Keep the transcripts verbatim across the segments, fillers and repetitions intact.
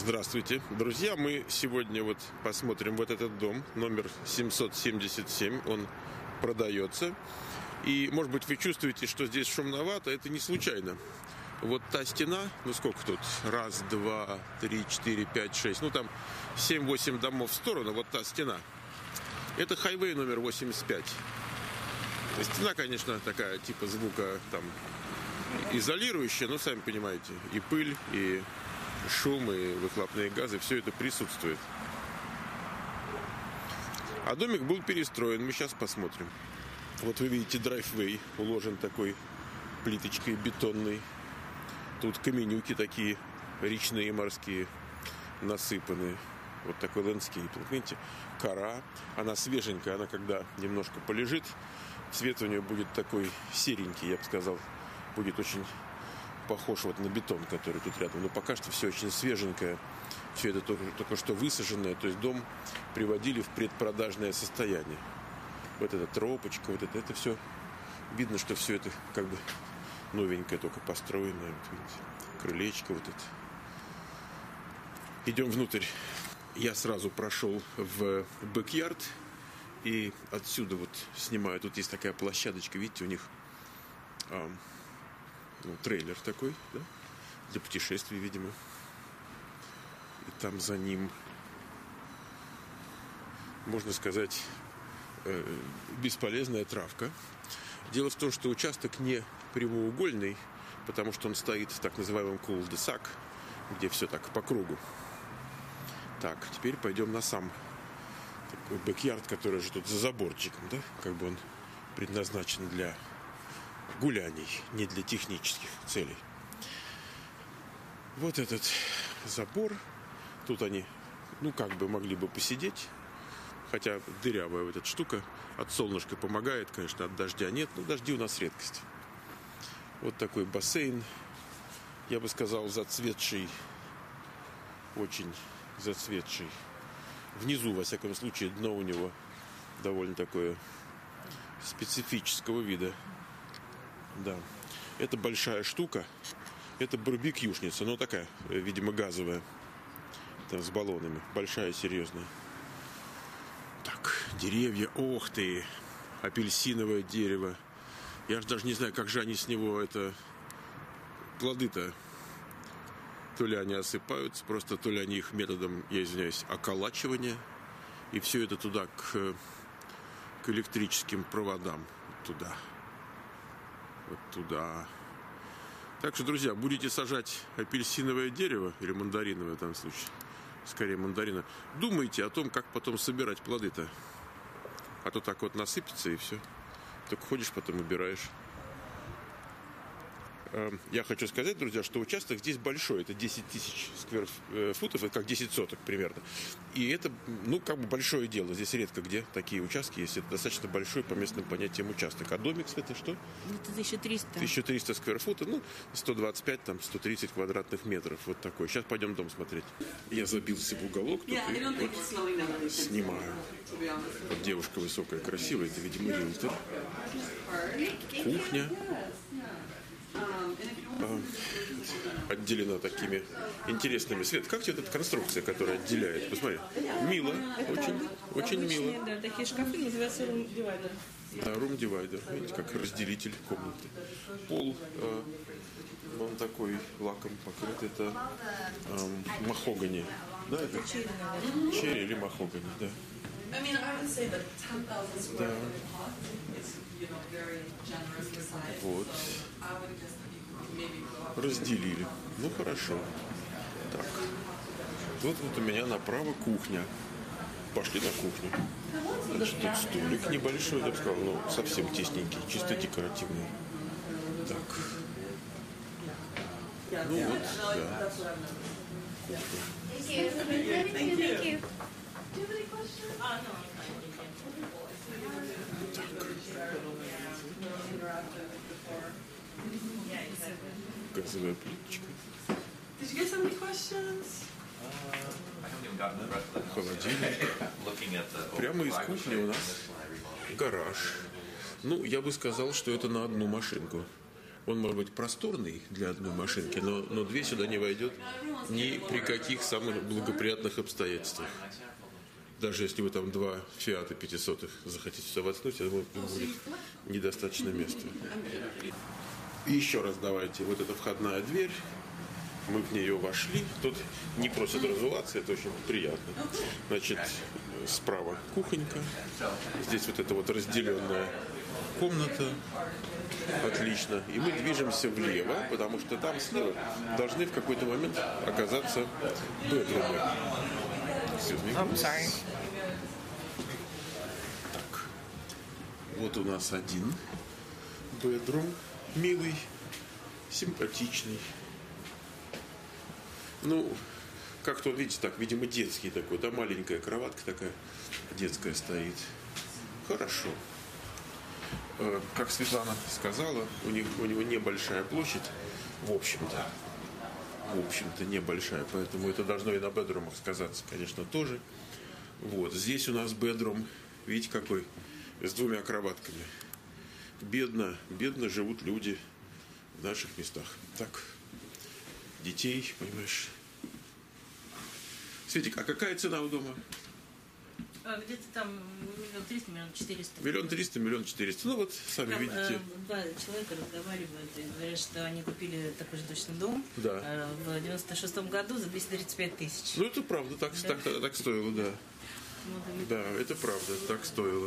Здравствуйте, друзья! Мы сегодня вот посмотрим вот этот дом, номер семьсот семьдесят семь, он продается. И, может быть, вы чувствуете, что здесь шумновато, это не случайно. Вот та стена, ну сколько тут? Раз, два, три, четыре, пять, шесть, ну там семь-восемь домов в сторону, вот та стена. Это хайвей номер восемьдесят пять. Стена, конечно, такая, типа звука там изолирующая, но сами понимаете, и пыль, и шум, и выхлопные газы, все это присутствует. А домик был перестроен, мы сейчас посмотрим. Вот вы видите драйввей, уложен такой плиточкой бетонной. Тут каменюки такие, речные, морские, насыпаны. Вот такой ландскейп. Видите, кора, она свеженькая, она когда немножко полежит, цвет у нее будет такой серенький, я бы сказал, будет очень похож вот на бетон, который тут рядом. Но пока что все очень свеженькое, все это только, только что высаженное, то есть дом приводили в предпродажное состояние. Вот эта тропочка, вот это, это все, видно, что все это как бы новенькое, только построенное. Вот видите, крылечко вот это. Идем внутрь. Я сразу прошел в бэк-ярд и отсюда вот снимаю. Тут есть такая площадочка, видите, у них а, ну, трейлер такой, да, для путешествий, видимо. И там за ним, можно сказать, э, бесполезная травка. Дело в том, что участок не прямоугольный, потому что он стоит в так называемом кул-де-сак, где все так по кругу. Так, теперь пойдем на сам такой бэк-ярд, который же тут за заборчиком, да? Как бы он предназначен для гуляний, не для технических целей. Вот этот забор. Тут они, ну, как бы могли бы посидеть. Хотя дырявая вот эта штука. От солнышка помогает, конечно, от дождя нет. Но дожди у нас редкость. Вот такой бассейн. Я бы сказал, зацветший. Очень зацветший. Внизу, во всяком случае, дно у него довольно такое специфического вида. Да. Это большая штука. Это барбекюшница. Но такая, видимо, газовая. Там с баллонами. Большая, серьезная. Так, деревья. Ох ты! Апельсиновое дерево. Я же даже не знаю, как же они с него это... Плоды-то. То ли они осыпаются, просто то ли они их методом, я извиняюсь, околачивания. И все это туда, к, к электрическим проводам. Туда. Вот туда. Так что, друзья, будете сажать апельсиновое дерево, или мандариновое в данном случае, скорее мандарина, думайте о том, как потом собирать плоды-то. А то так вот насыпется и все. Только ходишь, потом убираешь. Я хочу сказать, друзья, что участок здесь большой. Это десять тысяч скверфутов, это как десять соток примерно. И это, ну, как бы большое дело. Здесь редко где такие участки есть. Это достаточно большой по местным понятиям участок. А домик, кстати, что? Это тысяча триста. тысяча триста скверфутов, ну, сто двадцать пять, там, сто тридцать квадратных метров. Вот такой. Сейчас пойдем дом смотреть. Я забился в уголок, тут и вот снимаю. Вот девушка высокая, красивая, это, видимо, риэлтор. Кухня. Отделена такими интересными свет. Как тебе эта конструкция, которая отделяет? Посмотри. Мило. Очень, очень мило. Да, такие шкафы называются рум-дивайдер. Да, рум-дивайдер. Видите, как разделитель комнаты. Пол, э, он такой лаком покрыт. Это э, махогани. Да, это черри или махогани, да. Да. Вот. Разделили. Ну, хорошо. Так. Вот, вот у меня направо кухня. Пошли на кухню. Значит, тут столик небольшой, я бы сказал, ну, совсем тесненький, чисто декоративный. Так. Ну вот, да. Кухня. Газовая плиточка. Холодильник. Прямо из кухни у нас гараж. Ну, я бы сказал, что это на одну машинку. Он может быть просторный для одной машинки, но, но две сюда не войдет ни при каких самых благоприятных обстоятельствах. Даже если вы там два Фиата пятисотых захотите сюда воткнуть, это будет недостаточно места. И еще раз давайте. Вот эта входная дверь. Мы в нее вошли. Тут не просят разуваться, это очень приятно. Значит, справа кухонька. Здесь вот эта вот разделенная комната. Отлично. И мы движемся влево, потому что там слева должны в какой-то момент оказаться бедрумы. I'm sorry. Так. Вот у нас один бедрум. Милый, симпатичный. Ну, как-то, видите, так, видимо, детский такой, да, маленькая кроватка такая детская стоит. Хорошо. Как Светлана сказала, у них, у него небольшая площадь, в общем-то. В общем-то, небольшая, поэтому это должно и на бедрумах сказаться, конечно, тоже. Вот, здесь у нас бедрум, видите, какой, с двумя кроватками. Бедно, бедно живут люди в наших местах. Так, детей, понимаешь. Светик, а какая цена у дома? А где-то там миллион триста, миллион четыреста. Миллион триста, миллион четыреста. Ну вот, сами там, видите. Э, два человека разговаривают и говорят, что они купили такой же точно дом Да. э, в девяносто шестом году за двести тридцать пять тысяч. Ну это правда, так, Да. так, так, так стоило, да. Вот, Да, это правда, так стоило.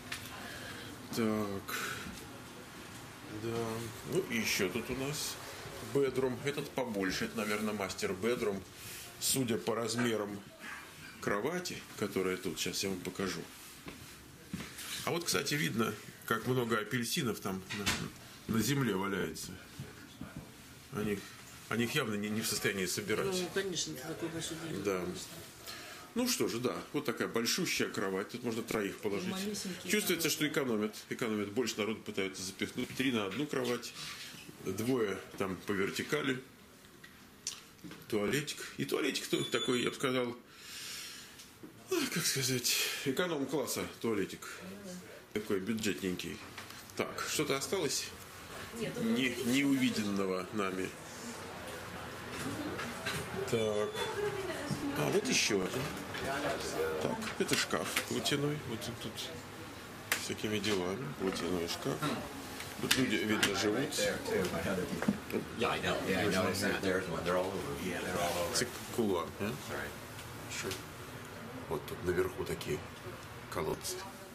Так. Да. Ну и еще тут у нас бедрум. Этот побольше, это, наверное, мастер бедрум. Судя по размерам кровати, которая тут, сейчас я вам покажу. А вот, кстати, видно, как много апельсинов там на, на земле валяется. Они, они их явно не, не в состоянии собирать. Ну, конечно, это такой большой день. Да. Ну что же, да, вот такая большущая кровать. Тут можно троих положить. Чувствуется, что экономят. Экономят. Больше народу пытаются запихнуть. Три на одну кровать. Двое там по вертикали. Туалетик. И туалетик такой, я бы сказал, как сказать, эконом-класса туалетик. Такой бюджетненький. Так, что-то осталось? Не, неувиденного нами. Так. А, вот еще один. Так, это шкаф платяной. Вот тут, тут всякими делами. Платяной шкаф. Тут люди, видно, живут. Циккула. Вот тут наверху такие колодцы.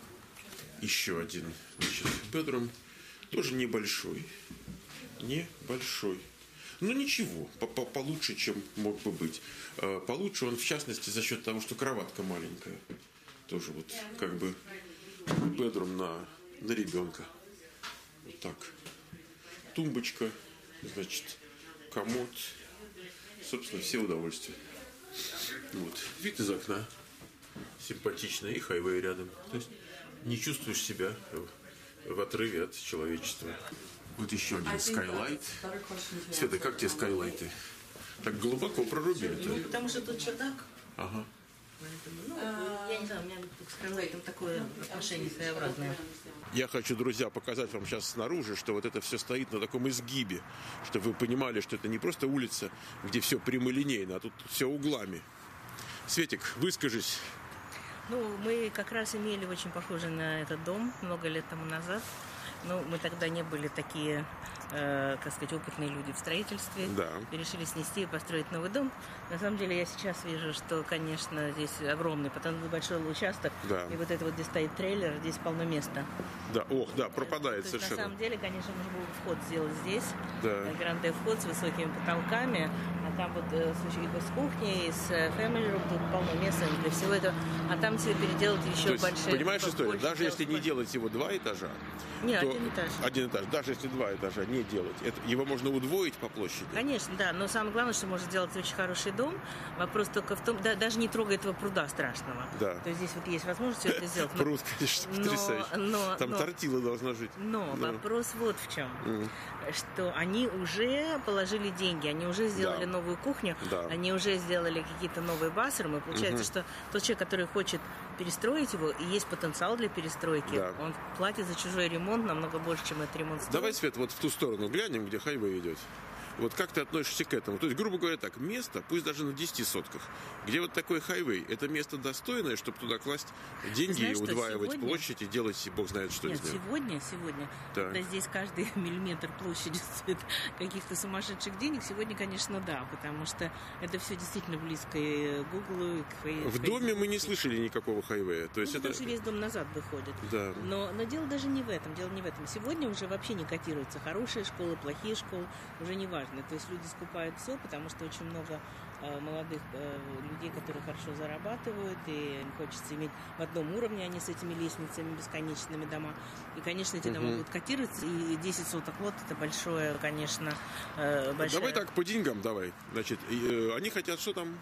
Еще один, значит, бедрум. Тоже небольшой. Небольшой. Ну ничего, получше, чем мог бы быть. Получше он, в частности, за счет того, что кроватка маленькая. Тоже вот как бы бедрум на, на ребенка. Вот так. Тумбочка, значит, комод. Собственно, все удовольствия. Вот. Вид из окна. Симпатично. И хайвей рядом. То есть не чувствуешь себя в отрыве от человечества. Вот еще один скайлайт. Света, как тебе скайлайты? Так глубоко прорубили-то. Ну, потому что тут чердак. Ага. Поэтому, ну, я не знаю, у меня к скайлайтам такое отношение своеобразное. Я хочу, друзья, показать вам сейчас снаружи, что вот это все стоит на таком изгибе, чтобы вы понимали, что это не просто улица, где все прямолинейно, а тут все углами. Светик, выскажись. Ну, мы как раз имели очень похожий на этот дом много лет тому назад. Но мы тогда не были такие, э, как сказать, опытные люди в строительстве. Да. И решили снести и построить новый дом. На самом деле я сейчас вижу, что, конечно, здесь огромный, потому что большой участок. Да. И вот это вот, где стоит трейлер, здесь полно места. Да, ох, да, пропадает То совершенно. Есть, на самом деле, конечно, можно было вход сделать здесь. Да. Гранде вход с высокими потолками. А там вот э, с, с кухней, с family room, тут полно места для всего этого. А там себе переделать еще То есть, большие... понимаешь историю? больше Даже если не больше. делать его два этажа, Нет, то один этаж. один этаж. Даже если два этажа не делать, это, его можно удвоить по площади. Конечно, да. Но самое главное, что можно сделать очень хороший дом. Вопрос только в том, да, даже не трогая этого пруда страшного. Да. То есть здесь вот есть возможность все это сделать. Но- Пруд, конечно, но- потрясающий. но- Там но- тортила должна жить. Но Да. вопрос вот в чем. Что они уже положили деньги, они уже сделали Да. новую кухню, Да. они уже сделали какие-то новые басрумы. Получается, что тот человек, который хочет перестроить его, и есть потенциал для перестройки. Да. Он платит за чужой ремонт намного больше, чем этот ремонт стоит. Давай, Свет, вот в ту сторону глянем, где хайвей идет. Вот как ты относишься к этому? То есть, грубо говоря, так, место, пусть даже на десяти сотках, где вот такой хайвей, это место достойное, чтобы туда класть деньги, знаешь, и удваивать сегодня... площадь и делать, бог знает, что Нет, из него. сегодня, сегодня, Так. когда здесь каждый миллиметр площади стоит каких-то сумасшедших денег, сегодня, конечно, да, потому что это все действительно близко и к Гуглу, и к Фей- В доме мы не слышали никакого хайвея. То есть ну, это... потому что весь дом назад выходит. Да. Но, но дело даже не в этом, дело не в этом. Сегодня уже вообще не котируются хорошие школы, плохие школы, уже не важно. То есть люди скупают все, потому что очень много э, молодых э, людей, которые хорошо зарабатывают, и им хочется иметь в одном уровне, а не с этими лестницами бесконечными дома. И, конечно, эти дома Мгм. будут котироваться, и десять соток лот это большое, конечно, э, большое. Давай так, по деньгам давай. Значит, и, э, они хотят, что там?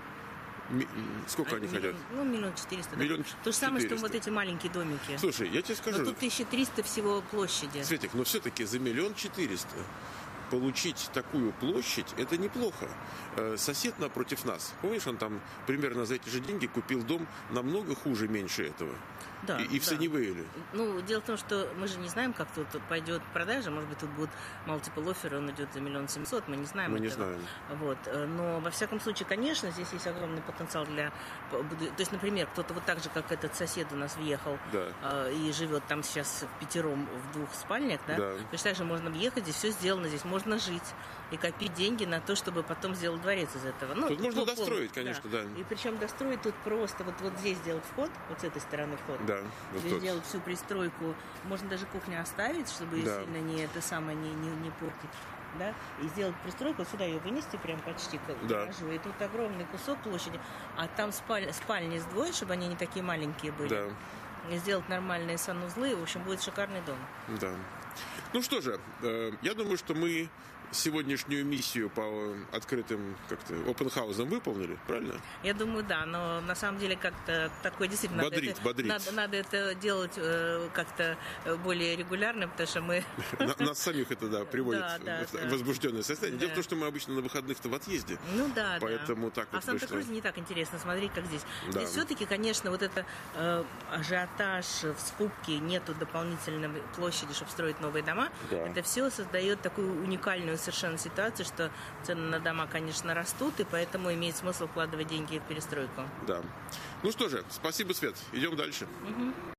Ми- Сколько они Миллион- хотят? Ну, миллион четыреста. Да. Миллион То же самое, что четыреста. вот эти маленькие домики. Слушай, я тебе скажу, Но тут тысяча триста всего площади. Светик, но все-таки за миллион четыреста получить такую площадь, это неплохо. Э, Сосед напротив нас, помнишь, он там примерно за эти же деньги купил дом намного хуже, меньше этого. Да, И, и в да. Саннивейле. Ну, дело в том, что мы же не знаем, как тут пойдет продажа. Может быть, тут будет multiple offer, он идет за миллион семьсот, мы не знаем Мы не этого. знаем. Вот. Но, во всяком случае, конечно, здесь есть огромный потенциал для... То есть, например, кто-то вот так же, как этот сосед у нас въехал Да. э, и живет там сейчас пятером в двух спальнях, да? Да. Точно так же можно въехать, здесь все сделано, здесь можно жить и копить деньги на то, чтобы потом сделать дворец из этого. Ну, Тут можно пол- достроить, конечно, да. И причем достроить тут просто вот, вот здесь сделать вход, вот с этой стороны вход. Да, вот Здесь тот. сделать всю пристройку. Можно даже кухню оставить, чтобы Да. сильно не это самое не, не, не портить. Да? И сделать пристройку, сюда ее вынести прям почти к Да. гаражу. И тут огромный кусок площади. А там спаль, спальни сдвоить, чтобы они не такие маленькие были. Да. И сделать нормальные санузлы. В общем, будет шикарный дом. Да. Ну что же, э, я думаю, что мы сегодняшнюю миссию по открытым как-то опенхаузам выполнили, правильно? Я думаю, да, но на самом деле как-то такое действительно Бодрить, надо, это, бодрить. Надо, надо это делать э, как-то более регулярно, потому что мы... На- Нас самих это, да, приводит Да, да, в да. возбужденное состояние. Дело в Да. том, что мы обычно на выходных-то в отъезде. Ну да, Поэтому да. так А вот в Санта-Крузе вышло. не так интересно смотреть, как здесь. Да. Здесь все-таки, конечно, вот это э, ажиотаж в скупке, нету дополнительной площади, чтобы строить новые дома. Да. Это все создает такую уникальную совершенно ситуацию, что цены на дома, конечно, растут, и поэтому имеет смысл вкладывать деньги в перестройку. Да. Ну что же, спасибо, Свет. Идем дальше.